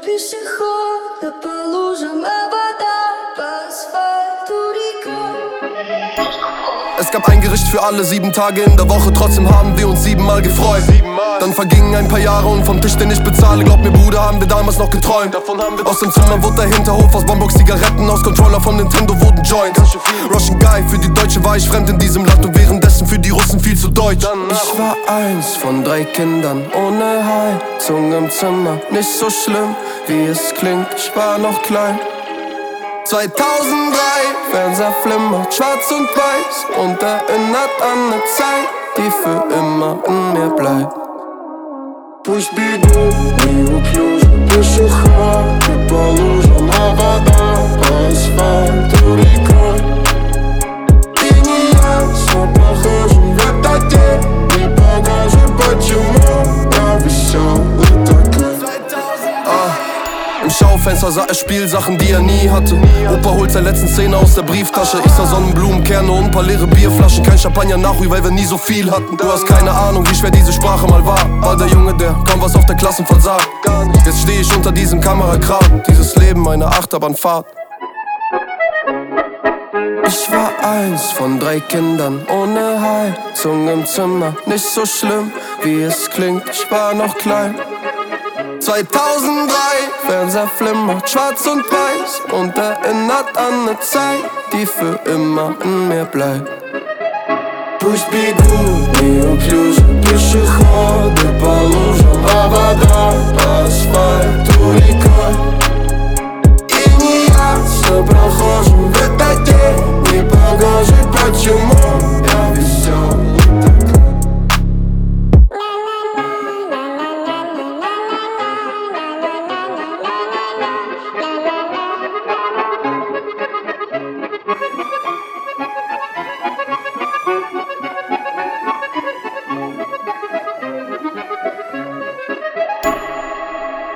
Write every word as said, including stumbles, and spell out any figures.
пешехода по лужам, а вода по асфальту рекой. Es gab ein Gericht für alle, sieben Tage in der Woche, trotzdem haben wir uns siebenmal gefreut. Dann vergingen ein paar Jahre und vom Tisch, den ich bezahle, glaub mir Bruder, haben wir damals noch geträumt. Aus dem Zimmer wurde der Hinterhof, aus Bonbox Zigaretten, aus Controller von Nintendo wurden Joints. Russian Guy, für die Deutsche war ich fremd in diesem Land und währenddessen für die Russen viel zu deutsch. Ich war eins von drei Kindern ohne Heizung im Zimmer, nicht so schlimm, wie es klingt, ich war noch klein. zweitausenddrei, Fernseher flimmert, schwarz und weiß und erinnert an eine Zeit, die für immer in mir bleibt. Пусть бегут неуклюже пешеходы по лужам, а вода по асфальту рекой. И не ясно, похожим в этот день, не похоже, почему я веселый такой. Im Schaufenster sah er Spielsachen, die er nie hatte. Opa holt seine letzten Zähne aus der Brieftasche. Ich sah Sonnenblumenkerne und ein paar leere Bierflaschen. Kein Champagner nachruhig, weil wir nie so viel hatten. Du hast keine Ahnung, wie schwer diese Sprache mal war. War der Junge, der kaum was auf der Klassenfahrt sah. Jetzt steh ich unter diesem Kamerakran. Dieses Leben, eine Achterbahnfahrt. Ich war eins von drei Kindern ohne Heizung im Zimmer. Nicht so schlimm, wie es klingt, ich war noch klein. zweitausenddrei, Fernseher flimmert, schwarz und weiß und erinnert an eine Zeit, die für immer in mir bleibt. Пусть бегут неуклюже пешеходы по лужам, а